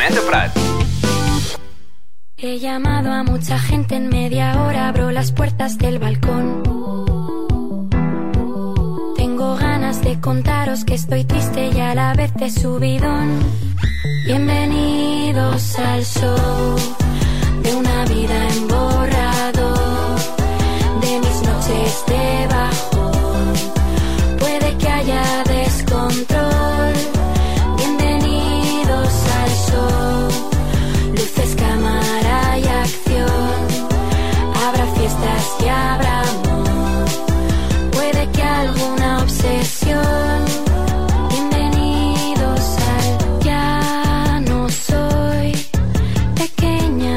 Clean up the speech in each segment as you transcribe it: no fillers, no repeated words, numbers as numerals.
Benet de Prat. He llamado a mucha gente en media hora, abro las puertas del balcón. Tengo ganas de contaros que estoy triste y a la vez de subidón. Bienvenidos al show de una vida en borrador, de mis noches de bajón. Puede que haya descontrol. Bienvenidos al show. Luces, cámara y acción. Habrá fiestas y habrá amor. Puede que alguna obsesión. Bienvenidos al Ya no soy pequeña.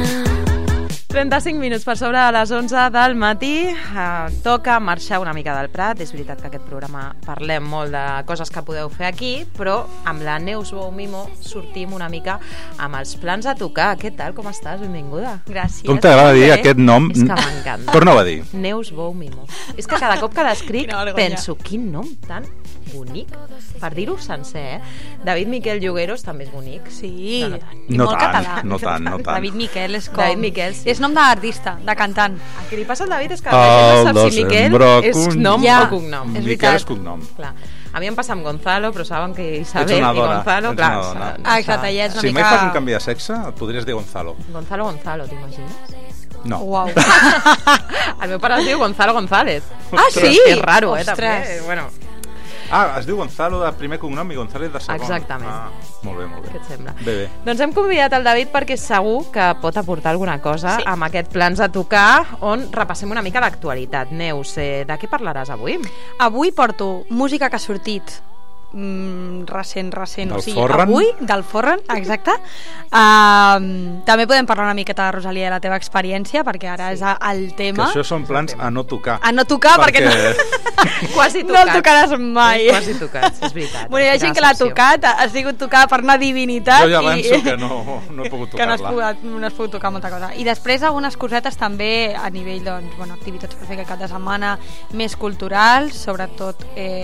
35 minuts per sobre de les 11 del matí. Toca marxar una mica del Prat. És veritat que aquest programa parlem molt de coses que podeu fer aquí, però amb la Neus Bou Mimo sortim una mica amb els plans a tocar. Què tal? Com estàs? Benvinguda. Gràcies. Com t'agrada dir aquest nom? És que m'encanta. Torna-ho a dir. Neus Bou Mimo. És que cada cop que l'escric penso, quin nom tan bonic, per dir-ho sencer, David Miquel Llogueros també és bonic. Sí, no tant. i molt català. No tant. David Miquel és com... David Miquel, sí. És nom d'artista, de cantant. El que li passa al David és que la gent no sap si Miquel és nom Ja. o cognom. És Miquel veritat. és cognom. Clar. A mi em passa amb Gonzalo, però saben que Isabel Ets una i dona, Gonzalo, ets clar, una dona. Exacte, ja és una Si mai mica... fas un canvi de sexe, et podries dir Gonzalo. Gonzalo, t'imagines? No. Uau. El meu pare es diu Gonzalo González. Ah, sí? És raro, Ostres. també. Bueno, Ah, es diu Gonzalo de primer cognom i González de segon. Exactament. Ah, molt bé, molt què bé. et sembla? Bé. Doncs hem convidat el David perquè segur que pot aportar alguna cosa Sí. amb aquest plans a tocar on repassem una mica l'actualitat. Neus, de què parlaràs avui? Avui porto música que ha sortit recent. Del O sigui, Forran? avui, del Forran, exacte. També podem parlar una miqueta de Rosalia, de la teva experiència, perquè ara és el Que tema. això són plans a no tocar. A no tocar, perquè no, Quasi no tocats. el tocaràs mai. Quasi tocats, és veritat. Bueno, hi ha gent que l'ha tocat, ha sigut tocada per una divinitat. Jo ja avanço que no he pogut que no has tocar-la. pogut tocar molta cosa. I després algunes cosetes també a nivell, doncs, bueno, activitats per fer aquest cap de setmana més culturals, sobretot,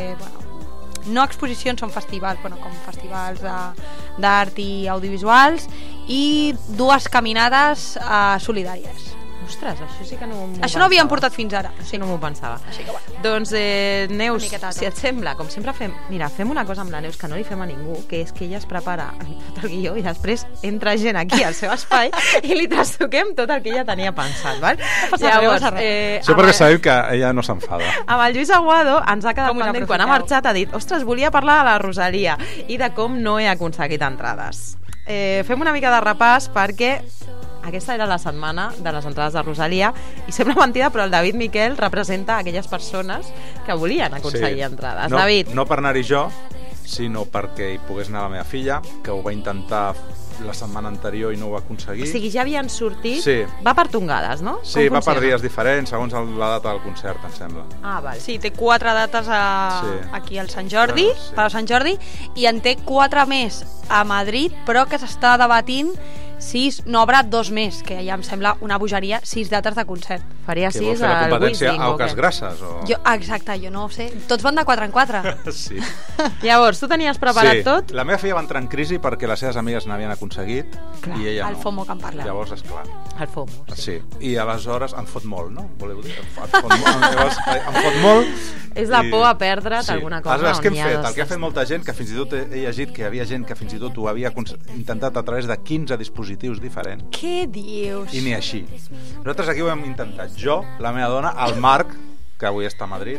no exposicions, són festivals, com festivals d'art i audiovisuals, i 2 caminades solidàries. Ostres, això sí que no m'ho Això no havíem portat fins ara. Sí, no m'ho pensava. Així que bueno. Doncs, Neus, Una miqueta de si et sembla, com sempre fem... Mira, fem una cosa amb la Neus que no li fem a ningú, que és que ella es prepara tot el guió i després entra gent aquí al seu espai i li trastoquem tot el que ella tenia pensat, val? Llavors, Això perquè sabeu que ella no s'enfada. amb el Lluís Aguado ens ha quedat Com us pendent quan ha aprofiteu? marxat, ha dit, ostres, volia parlar de la Rosalia i de com no he aconseguit entrades. Fem una mica de repàs perquè aquesta era la setmana de les entrades de Rosalia i sembla mentida, però el David Miquel representa aquelles persones que volien aconseguir entrades. No, David. no per anar-hi jo, sinó perquè hi pogués anar la meva filla, que ho va intentar la setmana anterior i no ho va aconseguir. O sigui, ja havien sortit... Sí. Va per tongades, no? Sí, Com va per funciona? dies diferents, segons la data del concert, em sembla. Ah, val. Sí, té 4 dates Sí. aquí al Sant Jordi, Bueno, sí. per Sant Jordi, i en té 4 més a Madrid, però que s'està debatint 6, no, obre 2 més, que ja em sembla una bogeria, 6 dates de concert. Faria Què vol 6 fer la al competència Wizzing, a o Oques què? Grasses? O... Exacte, jo no ho sé. Tots van de 4 en 4. Sí. Llavors, tu tenies preparat Sí. tot? La meva filla va entrar en crisi perquè les seves amigues n'havien aconseguit i ella El no. FOMO que en parla. Llavors, esclar. El FOMO. Sí. I aleshores em fot molt, no? Voleu dir? Em fot molt. Llavors, em fot molt. És la por a perdre't alguna cosa Aleshores, què on hem hi ha fet? dos El que ha fet molta gent, que fins i tot he llegit que hi havia gent que fins i tot ho havia intentat a través de 15 dispositius diferents. Què dius? I ni així. Nosaltres aquí ho hem intentat. Jo, la meva dona, el Marc, que avui està a Madrid,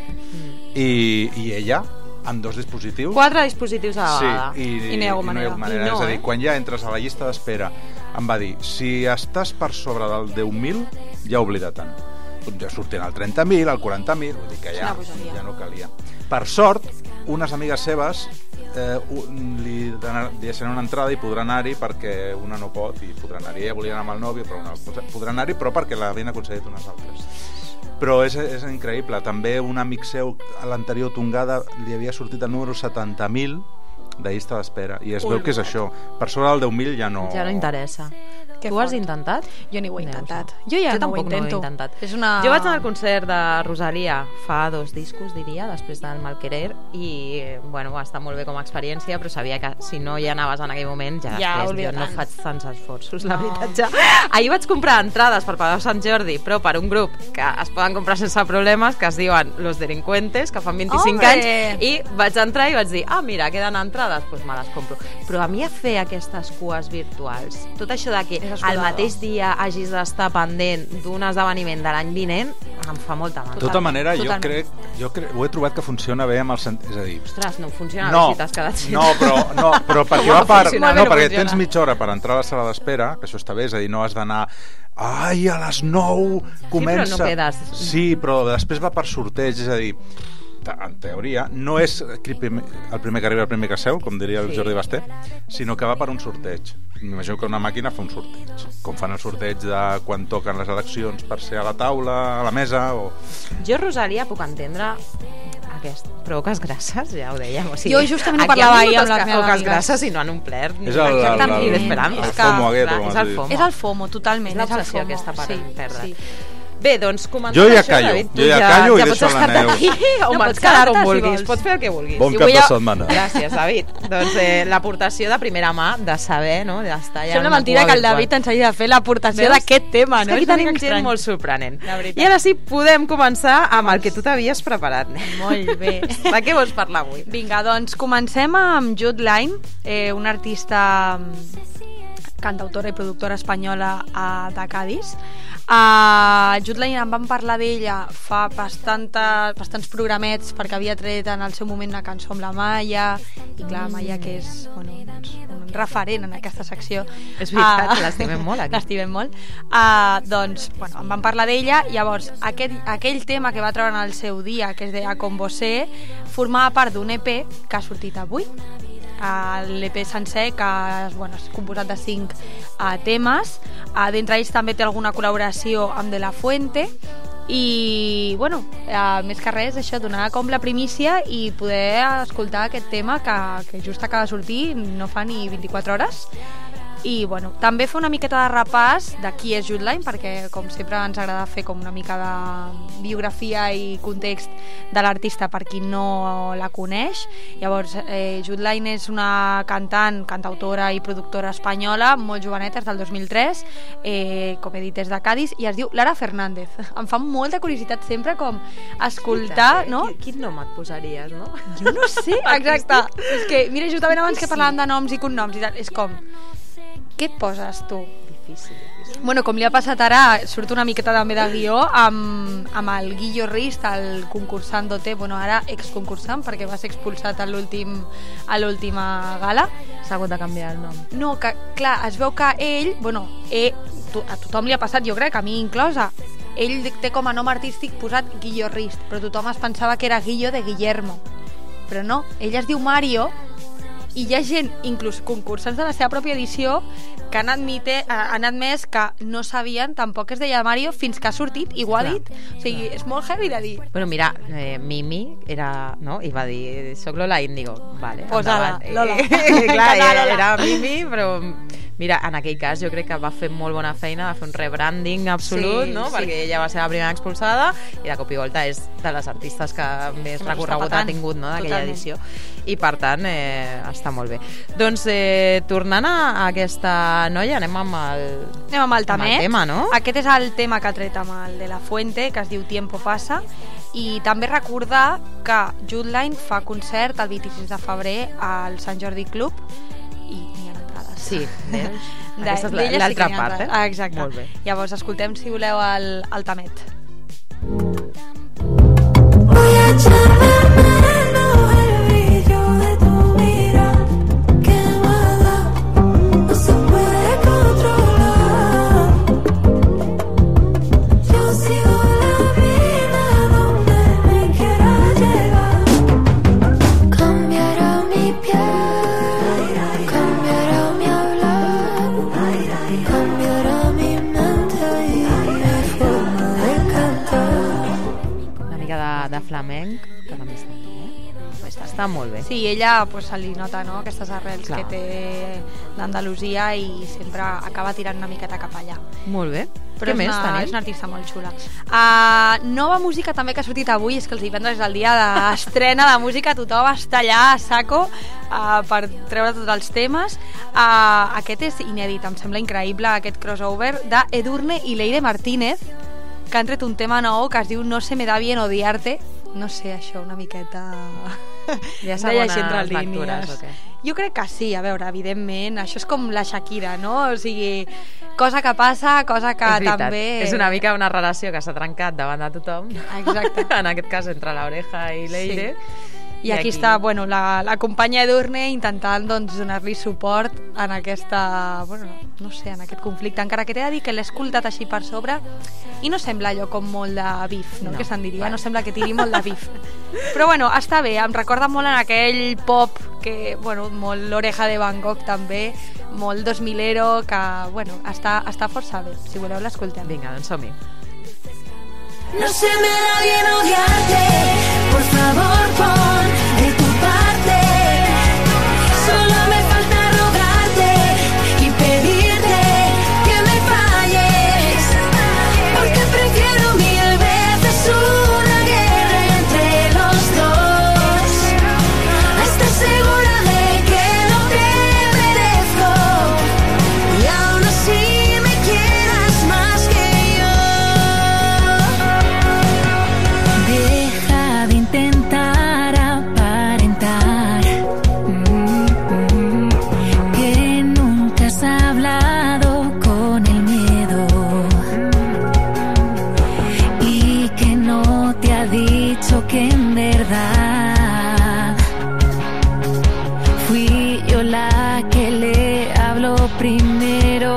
i ella, amb 2 dispositius. 4 dispositius a la Sí, vegada. I no hi ha hagut manera. I no, és a dir, quan ja entres a la llista d'espera, em va dir, si estàs per sobre del 10.000, ja oblida-te'n. Ja sortint el 30.000, el 40.000, vull dir que ja no calia. Per sort, unes amigues seves li deixaran una entrada i podrà anar-hi perquè una no pot i podrà anar-hi. Ella volia anar amb el nòvio, però una podrà anar-hi, però perquè l'havien aconseguit unes altres. Però és increïble. També un amic seu a l'anterior tongada li havia sortit el número 70.000 de llista d'espera i es veu que és això. Per sobre del 10.000 ja no... Ja no interessa. Que Tu has fort. intentat? Jo ni ho he Neus, intentat. no. Jo ja no ho tampoc intento. No ho he intentat. És una... Jo vaig anar al concert de Rosalia fa 2 discos, diria, després del Malquerer, i bueno, va estar molt bé com a experiència, però sabia que si no hi anaves en aquell moment, ja després jo no faig tants esforços, la veritat ja. Ahir vaig comprar entrades per Palau Sant Jordi, però per un grup que es poden comprar sense problemes, que es diuen Los Delincuentes, que fan 25 anys, i vaig entrar i vaig dir, mira, queden entrades, doncs me les compro. Però a mi fer aquestes cues virtuals, tot això de que al mateix dia hagis d'estar pendent d'un esdeveniment de l'any vinent, em fa molta mal. De tota manera, jo crec, ho he trobat que funciona bé amb el sentit, és a dir... Ostres, no funciona bé si t'has quedat sense. Però perquè va per... No, perquè funciona. tens mitja hora per entrar a la sala d'espera, que això està bé, és a dir, no has d'anar... Ai, a les 9 comença... Sí, però no quedes... Sí, però després va per sorteig, és a dir... En teoria, no és el primer que arriba el primer que seu, com diria el Jordi Basté, sinó que va per un sorteig. M'imagino que una màquina fa un sorteig, com fan el sorteig de quan toquen les eleccions per ser a la taula, a la mesa o... Jo, Rosalia, puc entendre però oques grasses, ja ho dèiem. O sigui, jo justament ho parlava ahir amb les meves oques grasses i no han omplert és el FOMO aquest, és el FOMO, totalment. És l'obsessió aquesta per perdre. Sí. Bé, doncs comencem jo ja això, callo, David. Jo ja callo i deixo la Neus. O pots quedar com vulguis, pots fer el que vulguis. Bon cap de setmana. Gràcies, David. Doncs l'aportació de primera mà, de saber, no?, d'estar allà... Sembla mentida que el David ens hagi de fer l'aportació d'aquest tema, no? Aquí tenim gent molt sorprenent. I ara sí, podem començar amb el que tu t'havies preparat. Molt bé. De què vols parlar avui? Vinga, doncs comencem amb Jude Line, una artista cantautora i productora espanyola de Cádiz. Jude Line en vam parlar d'ella fa bastants programets perquè havia tret en el seu moment una cançó amb la Maia i clar, Maia que és un referent en aquesta secció. És veritat, l'estimem molt aquí. L'estimem molt. Doncs, bueno, en vam parlar d'ella. Llavors, aquell tema que va treure en el seu dia, que es deia Com Vosé, formava part d'un EP que ha sortit avui. L'EP sencer, que és composat de 5 temes. D'entre ells també té alguna col·laboració amb De La Fuente i, més que res, això, donar com la primícia i poder escoltar aquest tema que just acaba de sortir, no fa ni 24 hores. I, també fer una miqueta de repàs de qui és Jude Line, perquè, com sempre, ens agrada fer com una mica de biografia i context de l'artista per qui no la coneix. Llavors, Jude Line és una cantautora i productora espanyola, molt joveneta, és del 2003, com he dit, és de Cádiz, i es diu Lara Fernández. Em fa molta curiositat sempre com escoltar, no? Quin nom et posaries, no? Jo no sé, exacte. És que, mira, justament abans que parlàvem de noms i cognoms i tal, és com... Què et poses tu? Difícil. Com li ha passat ara, surt una miqueta també de guió amb el Guillo Rist, el concursant d'OT, ara exconcursant perquè va ser expulsat a l'última gala. S'ha hagut de canviar el nom. No, que clar, es veu que ell, a tothom li ha passat, jo crec, a mi inclosa, ell té com a nom artístic posat Guillo Rist, però tothom es pensava que era Guillo de Guillermo. Però no, ell es diu Mario. I hi ha gent, inclús concursants de la seva pròpia edició, que han admès que no sabien tampoc que es deia Mario fins que ha sortit i ho ha dit. O sigui, és molt heavy de dir. Bueno, mira, Mimi era, no? I va dir, soc Lola Índigo. Vale, Posada, Lola. Clar, era Mimi, però... Mira, en aquell cas jo crec que va fer molt bona feina, va fer un rebranding absolut, no? Perquè ella va ser la primera expulsada i de cop i volta és de les artistes que més recorregut ha tingut, no?, d'aquella edició. I per tant, està molt bé. Doncs tornant a aquesta noia, anem amb el tema, no? Aquest és el tema que ha tret amb el De La Fuente, que es diu Tiempo Pasa. I també recordar que Jude Line fa concert el 26 de febrer al Sant Jordi Club i n'hi ha entrades. Sí, aquesta és l'altra part, Exacte. Molt bé. Llavors, escoltem, si voleu, el tamet. Voy a echarme menos el brillo de tu mirada quemada, no se puede controlar. Yo sigo la vida donde me quiera llevar. Cambiará mi piel, cambiará mi hablar, cambiará mi mente y mi forma de cantar. De flamenc, que també està bé. Està molt bé. Sí, ella pues, se li nota, no?, aquestes arrels que té d'Andalusia i sempre acaba tirant una miqueta cap allà. Molt bé. Però Què més tenim? És una artista molt xula. Nova música també que ha sortit avui, és que els divendres és el dia d'estrena de música, tothom està allà a saco per treure tots els temes. Aquest és inèdit, em sembla increïble, aquest crossover d'Edurne i Leire Martínez, que han tret un tema nou que es diu No se me da bien odiarte. No sé, això, una miqueta... Ja segones lectures, o què? Jo crec que sí, a veure, evidentment, això és com la Shakira, no? O sigui, cosa que passa, cosa que també... És una mica una relació que s'ha trencat davant de tothom. Exacte. En aquest cas, entre l'Oreja i Leire. Sí. I aquí està, bueno, la companya Edurne intentant doncs, donar-li suport en aquesta, bueno, no sé, en aquest conflicte, encara que t'he de dir que l'he escoltat així per sobre i no sembla allò com molt de bif, no? Que se'n diria, no sembla que tiri molt de bif. Però bueno, està bé, em recorda molt en aquell pop que, bueno, molt l'Oreja de Van Gogh també, molt 2000ero, que, bueno, està força bé. Si voleu l'escoltem. Vinga, doncs som-hi. No se me da bien odiarte, por favor pon de tu parte. Solo me falta rogarte y pedirte que me falles, porque prefiero 1000 veces una guerra entre los dos, a estar segura de que no te merezco y aún así me quieras más que yo. Deja de intentar aparentar que nunca has hablado con el miedo y que no te ha dicho que en verdad fui yo la que le habló primero.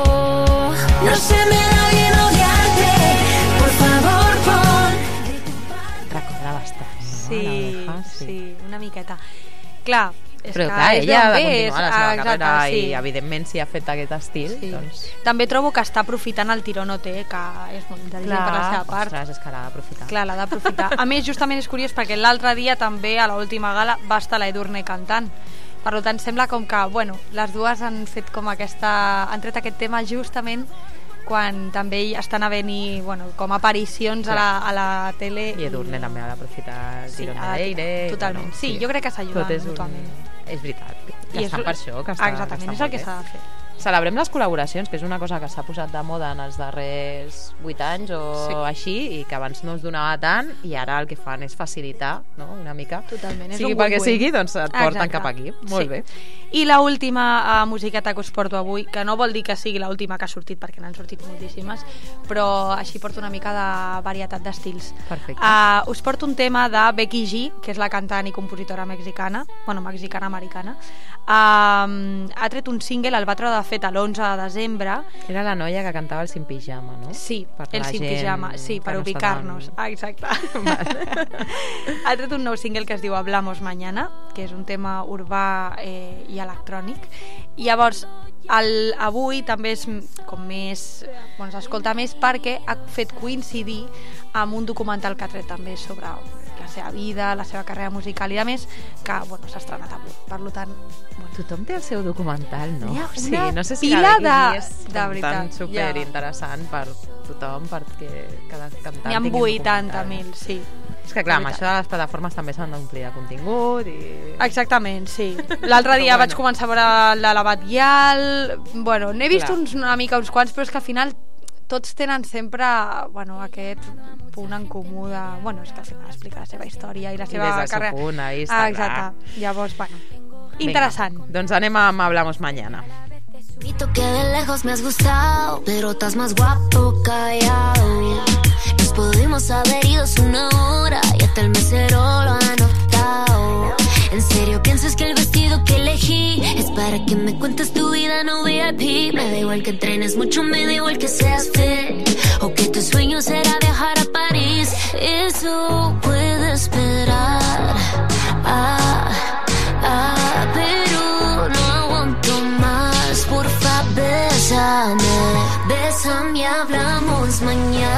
No se me da bien odiarte, por favor pon. Recorda bastant, no? Sí, l'Oreja, sí, una miqueta. Clar, és Però que clar, és ella ha d'on de ve, continuar la seva exacte, carrera sí. i evidentment si ha fet aquest estil, Sí. doncs... També trobo que està aprofitant el tiró no té, que és molt intel·ligent per la seva part. Ostres, és que l'ha d'aprofitar. Clar, l'ha d'aprofitar. A més, justament és curiós perquè l'altre dia també a l'última gala va estar la Edurne cantant. Per tant, sembla com que, bueno, les dues han fet com aquesta... han tret aquest tema justament quan també estan havent-hi, bueno, com aparicions a la tele. I Edurne també ha d'aprofitar el Sí, tirón ha de de Leire. tirar, totalment. Bueno, Sí, jo crec que s'ajuden tot és mútuament. És veritat. I I estan per això, que està, exactament, que és està el que molt s'ha de fer. bé. Celebrem les col·laboracions, que és una cosa que s'ha posat de moda en els darrers 8 anys o Sí. així, i que abans no es donava tant, i ara el que fan és facilitar, no?, una mica. Totalment, és sigui un pel que win-win. sigui, doncs et porten Exacte. cap aquí. Molt Sí. bé. I l'última musiqueta que us porto avui, que no vol dir que sigui l'última que ha sortit, perquè n'han sortit moltíssimes, però així porto una mica de varietat d'estils. Perfecte. Us porto un tema de Becky G, que és la cantant i compositora mexicana, bueno, mexicana-americana. Ha tret un single, el va treure de fet l'11 de desembre. Era la noia que cantava el Sin Pijama, no? Sí, Per el la Sin gent Pijama, sí, que per no està ubicar-nos. tan- Exacte. Ha tret un nou single que es diu Hablamos Mañana, que és un tema urbà i electrònic. I llavors, avui també és com més... Bueno, s'escolta més perquè ha fet coincidir amb un documental que ha tret també sobre la seva vida, la seva carrera musical i a més, que bueno, s'ha estrenat avui. Per tant, bueno, Tothom té el seu documental, no? N'hi ha O sigui, una no sé si pila la Becky G de és veritat, tan ja. superinteressant per tothom, perquè cada cantant n'hi ha tingui un documental. 80.000, sí. És que clar, amb veritat. això de les plataformes també s'han d'omplir de contingut i... Exactament, sí. L'altre dia Però vaig bueno. començar a veure el de l'Abat Guial. Bueno, n'he vist Clar. una mica uns quants, però és que al final tots tenen sempre bueno, aquest punt en comú de... Bueno, és que al final explica la seva història i la I seva des del seu carrera. punt de vista, exacte. Llavors, bueno, Vinga, interessant. doncs anem a Hablamos Mañana. Visto que de lejos me has gustado, pero estás más guapo callado. Nos pudimos haber ido hace una hora y hasta el mesero lo ha notado. ¿En serio piensas que el vestido que elegí es para que me cuentes tu vida no VIP? Me da igual que entrenes mucho, me da igual que seas fit, o que tu sueño será viajar a París. Eso puede esperar. Pero no aguanto más. Porfa, bésame y hablamos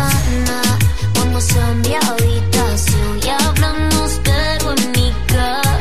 mañana. Vamos a mi habitación y hablamos pero en mi casa.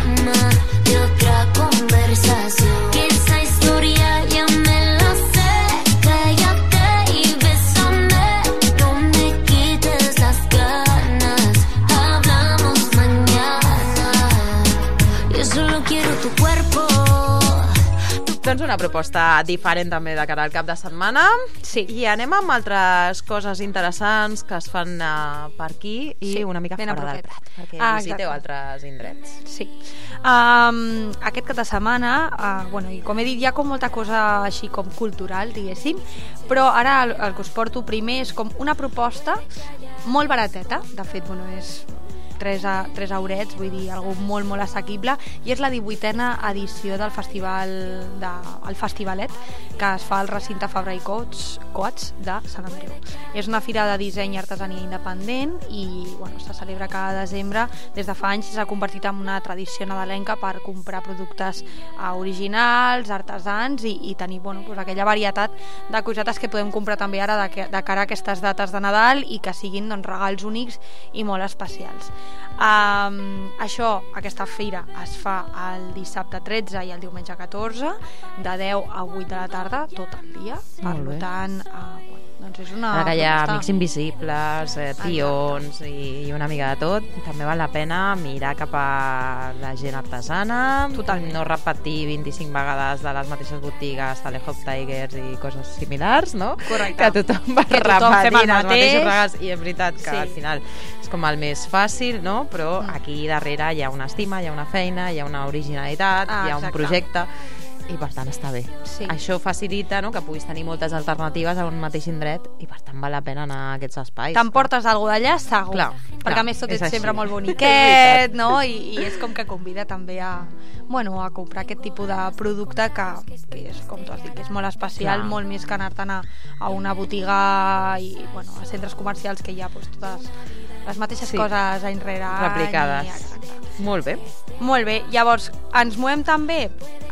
una proposta diferent també de cara al cap de setmana. Sí. I anem amb altres coses interessants que es fan per aquí i una mica ben fora del apropiat. Prat, perquè visiteu altres indrets. Sí. Aquest cap de setmana, i com he dit, hi ha com molta cosa així com cultural, diguéssim, però ara el que us porto primer és com una proposta molt barateta, de fet, és 3 eurets, vull dir, algo molt, molt assequible, i és la 18a edició del festival, el Festivalet, que es fa al recinte Fabra i Coats de Sant Andreu. És una fira de disseny i artesania independent i se celebra cada desembre. Des de fa anys s'ha convertit en una tradició nadalenca per comprar productes originals, artesans i tenir aquella varietat de cosetes que podem comprar també ara de cara a aquestes dates de Nadal i que siguin regals únics i molt especials. Aquesta fira es fa el dissabte 13 i el diumenge 14 de 10 a 8 de la tarda tot el dia, per tant és una ara que hi ha proposta... amics invisibles, tions i una mica de tot, també val la pena mirar cap a la gent artesana. Totalment. No repetir 25 vegades de les mateixes botigues Hop Tigers i coses similars, no? Correcte. Que tothom va repetint els mateixos regals i és veritat que al final és com el més fàcil, no? Però aquí darrere hi ha una estima, hi ha una feina, hi ha una originalitat, hi ha un projecte i per tant està bé. Sí. Això facilita que puguis tenir moltes alternatives a un mateix indret i per tant val la pena anar a aquests espais. T'emportes alguna d'allà, segur. Clar, perquè a més tot és sempre així. molt boniquet, no? I és com que convida també a comprar aquest tipus de producte que és, com tu has dit, que és molt especial, molt més que anar-te'n a una botiga i a centres comercials que hi ha totes les mateixes coses any rere any. Replicades. Exacte. Molt bé. Molt bé, llavors ens movem també,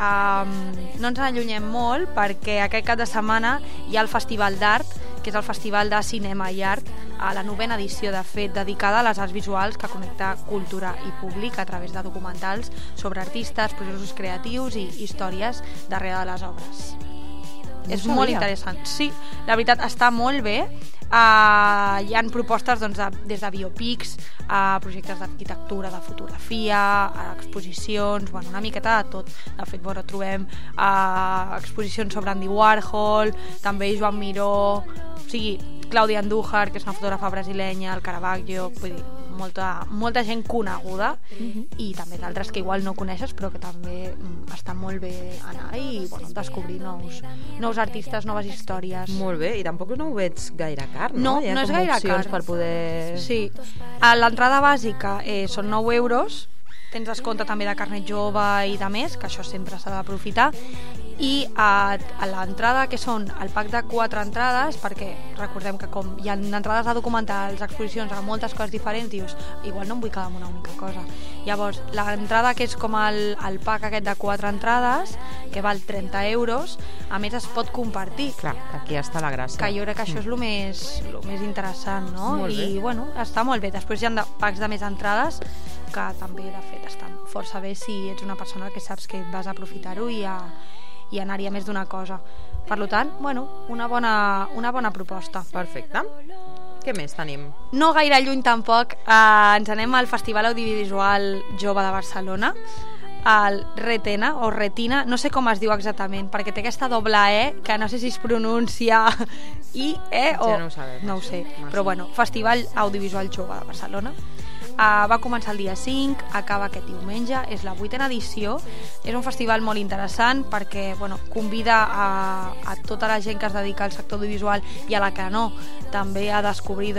no ens allunyem molt perquè aquest cap de setmana hi ha el Festival d'Art, que és el Festival de Cinema i Art, a la 9a edició, de fet, dedicada a les arts visuals, que connecta cultura i públic a través de documentals sobre artistes, processos creatius i històries darrere de les obres. És molt interessant. Sí, la veritat està molt bé. Hi ha propostes des de biopics a projectes d'arquitectura, de fotografia, a exposicions, una miqueta de tot. De fet, trobem exposicions sobre Andy Warhol, també Joan Miró, o sigui, Clàudia Andújar, que és una fotògrafa brasilenya, el Caravaggio, vull dir, molta gent coneguda i també d'altres que igual no coneixes però que també està molt bé anar i descobrir nous artistes, noves històries. Molt bé, i tampoc no ho veig gaire car, no? No és gaire car. Per poder... Sí. L'entrada bàsica són 9 euros, tens descompte també de carnet jove i de més, que això sempre s'ha d'aprofitar, i a l'entrada, que són el pack de 4 entrades, perquè recordem que com hi ha entrades a documentals, exposicions, a moltes coses diferents, dius, igual no em vull quedar amb una única cosa. Llavors, l'entrada, que és com el pack aquest de 4 entrades, que val 30 euros, a més es pot compartir. Clar, que aquí està la gràcia. Que jo crec que això és el més interessant, no? Molt bé. I està molt bé. Després hi ha packs de més entrades que també, de fet, estan força bé si ets una persona que saps que vas a aprofitar-ho i anar-hi a més d'una cosa. Per tant, una bona proposta. Perfecte. Què més tenim? No gaire lluny tampoc, ens anem al Festival Audiovisual Jove de Barcelona, el Retena o Retina, no sé com es diu exactament, perquè té aquesta doble E, que no sé si es pronuncia I-E o... Ja no ho sabem. No ho sé, però Festival Audiovisual Jove de Barcelona. Va començar el dia 5, acaba aquest diumenge, és la 8a edició. És un festival molt interessant perquè convida a tota la gent que es dedica al sector audiovisual i a la que no, també a descobrir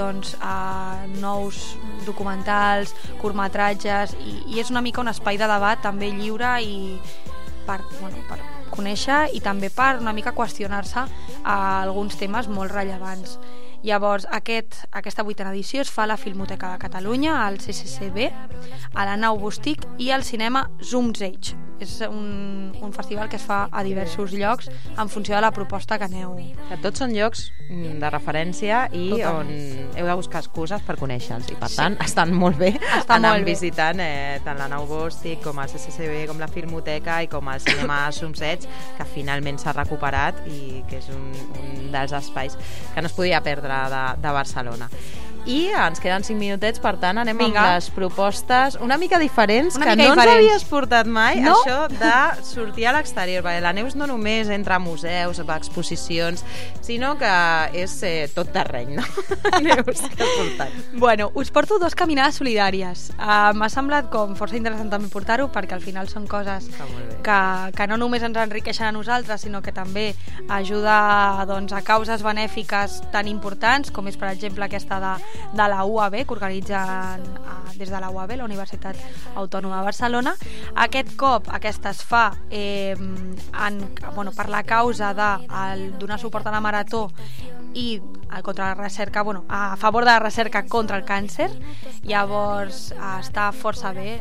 nous documentals, curtmetratges i és una mica un espai de debat també lliure i per conèixer i també per una mica qüestionar-se alguns temes molt rellevants. Llavors, aquesta 8a edició es fa a la Filmoteca de Catalunya, al CCCB, a la Nau Bostic i al cinema Zoom's Age. És un festival que es fa a diversos llocs en funció de la proposta que aneu. Tots són llocs de referència i on heu de buscar excuses per conèixer-los i per tant estan molt bé anar visitant tant la Nau Bostic com el CCCB, com la Filmoteca i com el cinema Zoom's Age, que finalment s'ha recuperat i que és un dels espais que no es podia perdre de Barcelona. I ens queden 5 minutets, per tant anem Vinga. amb les propostes una mica diferents, Una que mica no diferents. ens havies portat mai, No? això de sortir a l'exterior, perquè la Neus no només entra a museus, va a exposicions, sinó que és tot terreny, no? Neus, què has portat? Bueno, us porto 2 caminades solidàries. M'ha semblat com força interessant també portar-ho, perquè al final són coses Està molt bé. que no només ens enriqueixen a nosaltres, sinó que també ajuda doncs, a causes benèfiques tan importants com és, per exemple, aquesta de la UAB, que organitzen des de la UAB, la Universitat Autònoma de Barcelona. Aquest cop, aquesta es fa per la causa de donar suport a la Marató i contra la recerca, a favor de la recerca contra el càncer. Llavors està força bé.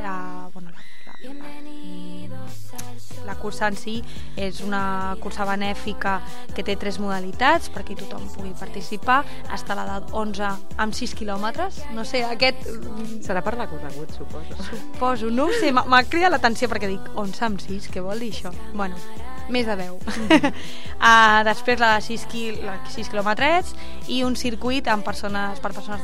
La cursa en si és una cursa benèfica que té 3 modalitats perquè tothom pugui participar. Està l'edat 11 amb 6 quilòmetres. No sé, aquest... Serà per recorregut, suposo. Suposo, no ho sé, m'ha cridat l'atenció perquè dic 11 amb 6, què vol dir això? Bueno, més de 10. Després la de 6 quilòmetres i un circuit per persones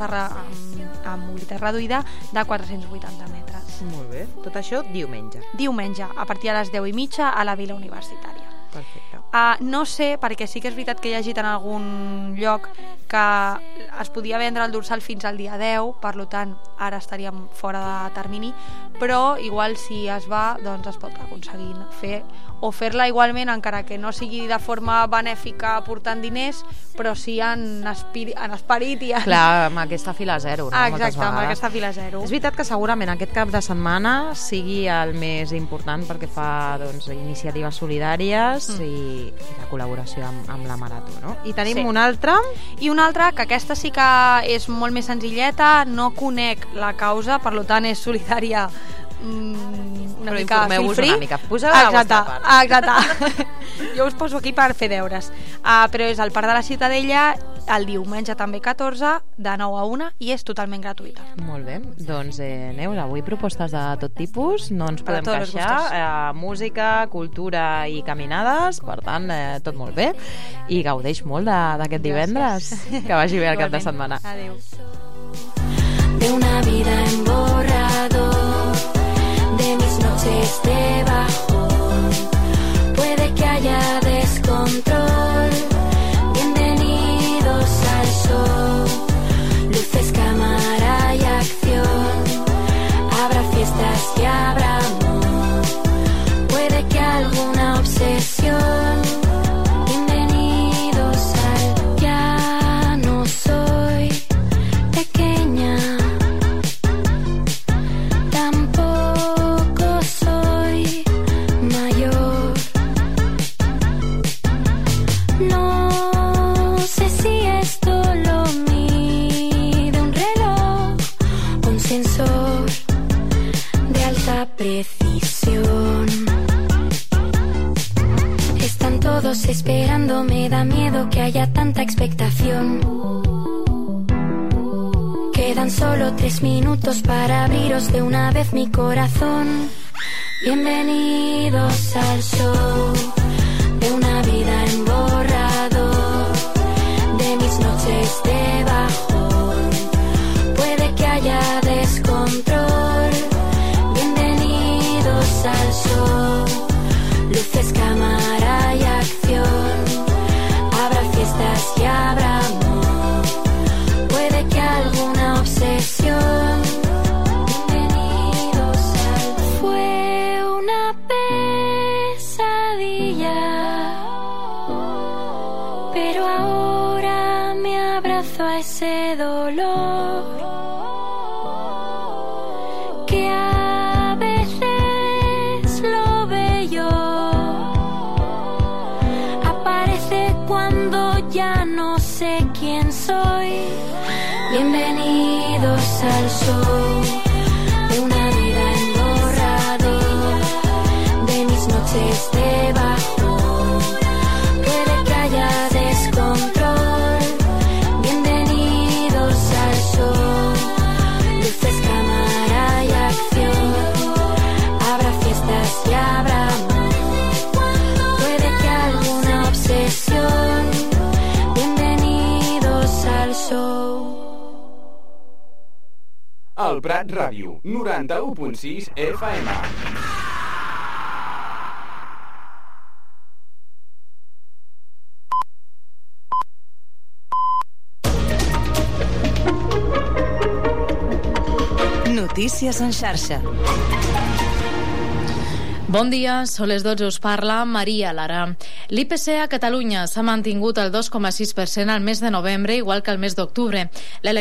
amb mobilitat reduïda de 480 metres. Molt bé. Tot això diumenge. Diumenge, a partir de les 10:30 a la Vila Universitària. Perfecte. No sé, perquè sí que és veritat que he llegit en algun lloc que es podia vendre el dorsal fins al dia 10, per tant ara estaríem fora de termini, però igual si es va doncs es pot aconseguir fer-la igualment, encara que no sigui de forma benèfica aportant diners, però sí en esperit i en... Clar, amb aquesta fila zero, no? Exacte, amb aquesta fila zero. És veritat que segurament aquest cap de setmana sigui el més important perquè fa iniciatives solidàries i la col·laboració amb la Marató, no? I tenim una altra. I una altra, que aquesta sí que és molt més senzilleta, no conec la causa, per tant és solidària una però mica informeu-vos feel-free. una mica, poseu la vostra part. Exacte. Jo us poso aquí per fer deures. Però és al Parc de la Ciutadella el diumenge també 14 de 9 a 1 i és totalment gratuïta. Molt bé, doncs Neus, avui propostes de tot tipus, no ens podem tots els queixar, música, cultura i caminades, per tant, tot molt bé, i gaudeix molt d'aquest divendres. Que vagi bé el cap de setmana. Adéu. De una vida en borrador, de mis noches de bajón, puede que haya descontrol. Bienvenidos al show, luces, cámara y acción. Habrá fiestas y habrá amor, puede que alguna obsesión. Bienvenidos al ya no soy pequeña, tampoco soy mayor. No sé si esto lo mide un reloj, un sensor de alta precisión. Están todos esperando, me da miedo que haya tanta expectación. Quedan solo 3 minutos para abriros de una vez mi corazón. Bienvenidos al show de una vida en borrador, de mis noches de bajón, puede que haya descontrol. Bienvenidos al show, luces, cámara y acción. Habrá fiestas y habrá amor, puede que alguna obsesión. Bienvenidos al... Fue una pesadilla, pero ahora me abrazo a ese dolor que a veces lo bello aparece cuando ya no sé quién soy. Bienvenidos al show de una vida en borrador, de mis noches de bajón, puede que haya descontrol. Bienvenidos al show, luces, cámara y acción. Habrá fiestas y habrá amor, puede que alguna obsesión. Bienvenidos al show. El Prat Ràdio, 91.6 FM. Notícies en xarxa. Bon dia, són les 12, us parla Maria Lara. L'IPC a Catalunya s'ha mantingut al 2,6% al mes de novembre, igual que al mes d'octubre.